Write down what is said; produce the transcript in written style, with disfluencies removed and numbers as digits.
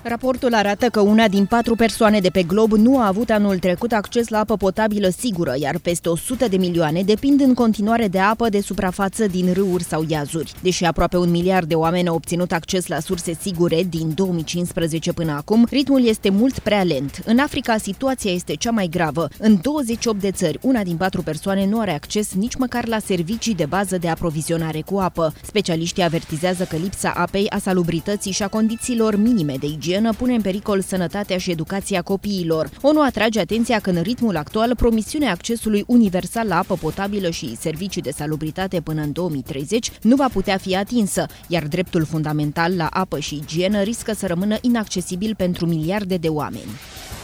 Raportul arată că una din 4 persoane de pe glob nu a avut anul trecut acces la apă potabilă sigură, iar peste 100 de milioane depind în continuare de apă de suprafață din râuri sau iazuri. Deși aproape 1 miliard de oameni au obținut acces la surse sigure din 2015 până acum, ritmul este mult prea lent. În Africa, situația este cea mai gravă. În 28 de țări, una din 4 persoane nu are acces nici măcar la servicii de bază de aprovizionare cu apă. Specialiștii avertizează că lipsa apei, a salubrității și a condițiilor minime de igienă pune în pericol sănătatea și educația copiilor. ONU atrage atenția că în ritmul actual, promisiunea accesului universal la apă potabilă și servicii de salubritate până în 2030 nu va putea fi atinsă, iar dreptul fundamental la apă și igienă riscă să rămână inaccesibil pentru miliarde de oameni.